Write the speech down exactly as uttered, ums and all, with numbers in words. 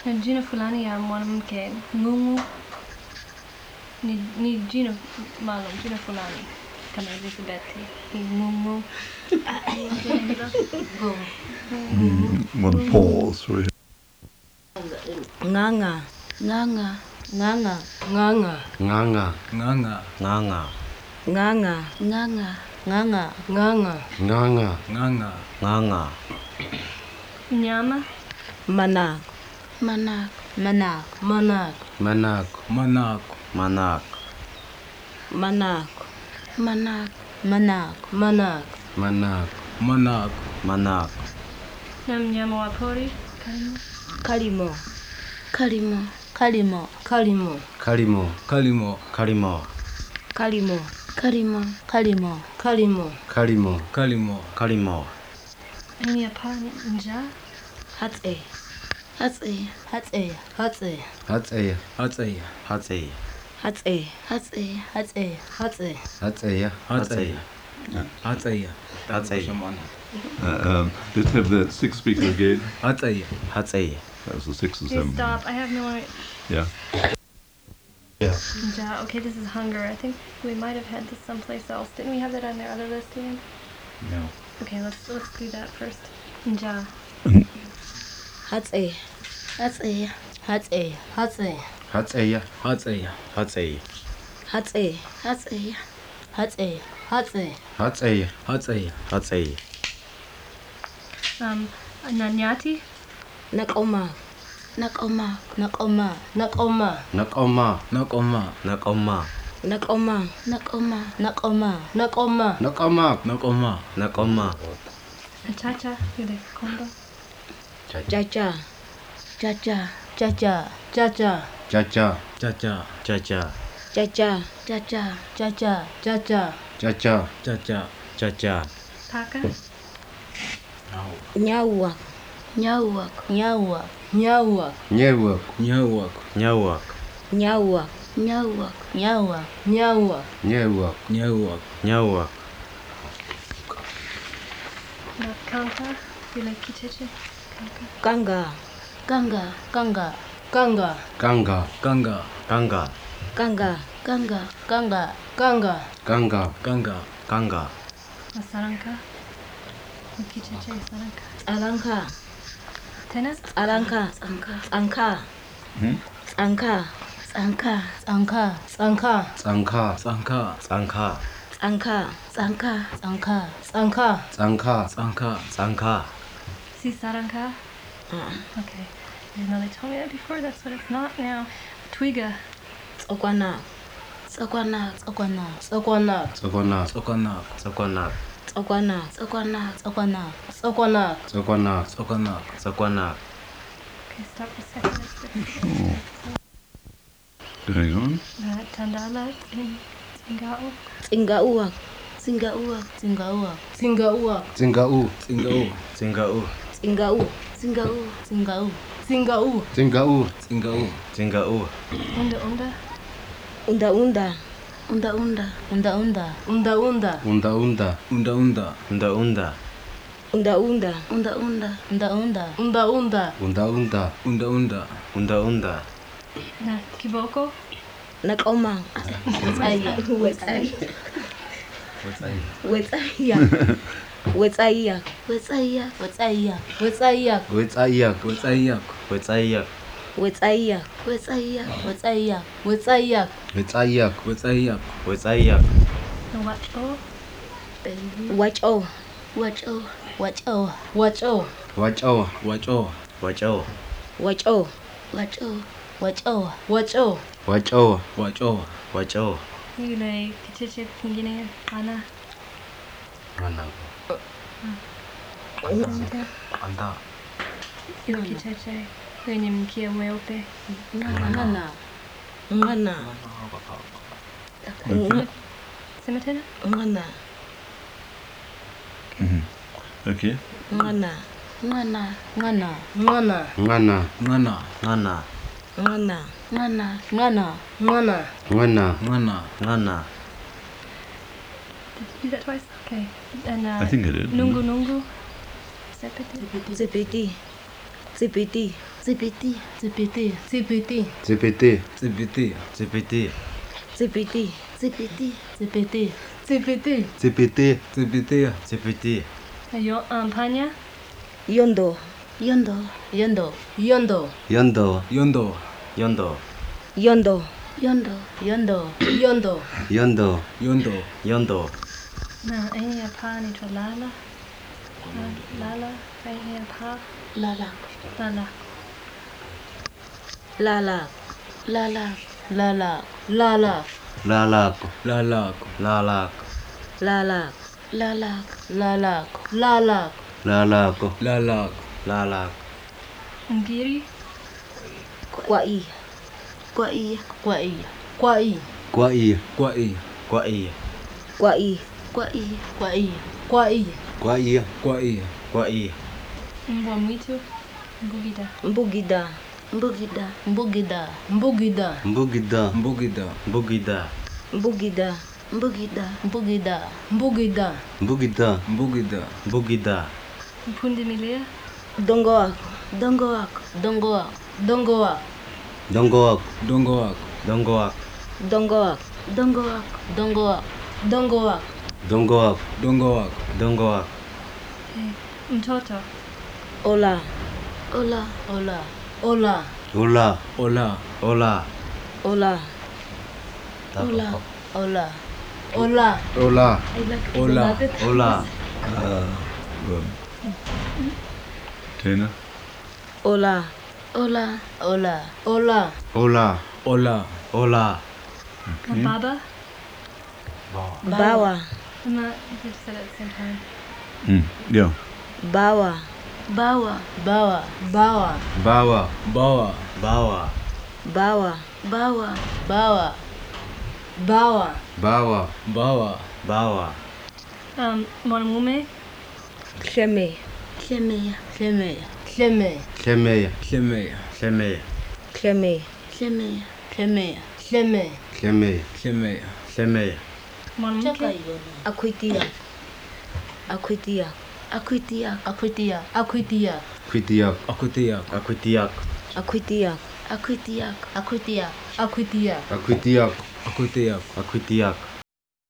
Na jina fulani ya mwanamke ngumu ni, ni jina maalum, jina fulani kama Elizabeth ni ngumu. One pause for it. Nganga, nganga, nganga, Nganga. Nganga. Nganga. Nganga. nganga, nganga, nganga, Nganga. Nganga. Nganga. Nganga. Nyama. manak, Manak. manak, Manak. Manak. Manak. Manak. manak, Manak. manak, Manak. Manak. Manak. Manak. Na mnyama wa pori. kalimo, Kalimo. kalimo, Kalimo. Kalimo. Kalimo. Kalimo. kalimo, Kalimo. kalimo, Kalimo. Kalimo. Kalimo. Kalimo. Nini hapa njaa? hatse, Hatsi. hatse, Hatse. Hatseya. Hatseya. Hatseya. hatse, Hatsi. hatse, Hatse. Hatseya. Hatseya. Hatseya. Hatseya. Uh, um, let's have the sixth speaker again. Hatseya. Hatseya. That was the sixth or Okay, seventh. stop. I have no more. Yeah. Yeah. Njaa. Okay, this is hunger. I think we might have had this someplace else. Didn't we have that on their other list, Ian? No. Okay, let's let's do that first. Njaa. hatse, Hatsi. hatse, Hatse. Hatseya. Hatseya. Hatseya. hatse, Hatsi. hatse, Hatse. Hatseya. Hatseya. Hatseya. Um, Nanyati. nakoma, Nakoma. nakoma, Nakoma. Nakoma. Nakoma. Nakoma. nakoma, Nakoma. nakoma, Nakoma. Nakoma. Nakoma. Nakoma. Chacha. Yule kondo. chacha, Chacha. chacha, Chacha. Chacha. Chacha. Chacha. chacha, Chacha. Chacha. Chacha. Chacha. Chacha. Chacha. Paka. nyauak, Nyauak. Nyauak. Nyauak. Nyewak. Nyawak. Nyawak. nyauak, Nyauak. Nyauak. Nyauak. Nyewak. Nyawak. Nyawak. Kanka. Yule kicheche. ganga, Ganga. Ganga. Ganga. Ganga. Ganga. Ganga. ganga, Ganga. Ganga. Ganga. Ganga. Ganga. Ganga. Saranka. Kicheche. Saranka. alanka, Tena. alanka, Anka. anka, Hmm? anka, Anka. Tsanka. Tsanka. Tsanka. Tsanka. Tsanka. anka, Anka. Tsanka. Tsanka. Tsanka. Tsanka. Tsanka. Si saranka. uh, Okay. You know they told me that before. That's what it's not now. Twiga. tsokwana, Tsakwana. Tsokwana. Tsokwana. Tsokona. Tsokana. Tsokona. tsokwana, Tsakwana. Tsokwana. Tsokwana. Tsokona. Tsokana. Tsokona. Okay, stop for a second. Let's get Going on. uh, Tandala. Tsingao. tsingauak, Tsingaua. Tsingaua. Tsingaua. Tsingau. Tsingau. Tsingau. tsingau, Tsingau. Tsingau. Tsingau. Tsingau. Tsingau. Tsingau. Unda unda. unda unda, Unda unda. Unda unda. Unda unda. Unda unda. Unda unda. Unda unda. unda unda, Unda unda. Unda unda. Unda unda. Unda unda. Unda unda. Unda unda. Na kiboko. nakoma, Wetsaiya. wetsai, Wetsai. wetsaiya, wetsaiya, Wetsaiya. Wetsaiya. Wetsaiya. Wetsaiyak. Wetsaiyak. Wetsaiyak. wetsaiya, Wetsaiya. Wetsaiya. Wetsaiya. Wetsaiyak. Wetsaiyak. Wetsaiyak. Na wacho. wacho, Wacho. Wacho. Wacho. Wacho. Wacho. Wacho. wacho, Wacho. Wacho. Wacho. Wacho. Wacho. Wacho. Yule kicheche kingine. Ana. Rana. Anda. Yule kicheche. Wenye mkia mweupe. Ngana. ngana, Okay. Sema tena. ngana, Mhm. Okay. ngana, Ngana. Ngana. Ngana. Ngana. Ngana. Ngana. ngana, Ngana. Ngana. Ngana. Ngana. Ngana. Ngana. Did you do that twice? Okay. And uh, I think I did. Nungu nungu. Sepeti. zepeti, Tsipiti. Tsipiti. Tsipiti. Tsipiti. Tsipiti. Tsipiti. Tsipiti. Tsipiti. Tsipiti. Tsipiti. Tsipiti. Tsipiti. Tsipiti. Tsipiti. Yo ampanya. Yondo. Yondo. Yondo. Yondo. Yondo. Yondo. Yondo. Yondo. Yondo. Yondo. Yondo. Yondo. Yondo. Yondo. Na ai pa ni to lala. Lala. Ai pa. Lala. Lala. Lala. Lala. Lala. Lala. Lalak. Lalak. Lalak. Lala. Lala. Lala. Lala. Lalak. Lalak. Lalak. Ngiri. Kwai. Kwai. Kwai. Kwai. Kwai. Kwai. Kwai. Kwai. Kwai. Kwai. Kwai. Kwai. Kwai. Kwai. Mbwa mwitu. Mbugida. Mbugida. Mbugida. Mbugida. Mbugida. Mbugida. Mbugida. Mbugida. Mbugida. Mbugida. Mbugida. Mbugida. Mbugida. Mbugida. Mbugida. Mpundi milea. Dongo wako. Dongo wako. Dongo wako. Dongo wako. Dongo wako. Dongo wako. Dongo wako. Dongo wako. Dongo wako. Dongo wako. Dongo wako. Dongo wako. Dongo wako. Dongo wako. Mtoto. Ola. Ola. Ola. Ola. Ola. Ola. Ola. Ola. Ola. Ola. Ola. Ola. I like Ola. Ola. Uh, um, Tena. Ola. Ola. Ola. Ola. Ola. Ola. Ola. Okay. Baba. Bawa. Am I just said it at the same time? Mm, yeah. Bawa. Bawa. Bawa. Bawa. Bawa. Bawa. Bawa. Bawa. Bawa. Bawa. Bawa. Bawa. Bawa. Bawa. Um, mwanamume. Sheme. Shemeya. Sheme. Sheme. Shemeya. Shemeya. Shemeya. Sheme. Shemeya. Sheme. Sheme. Shemeya. Shemeya. Shemeya. Mwanamke. Akwitia. Akwitia. Akwitia. Akwitia. Akwitia. Kwitiyak. Akutiyak. Akwitiyak. Akwitia. Akwitiak. Akwitia. Akwitia. Akwitiyak. Akutiyak. Akwitiyak.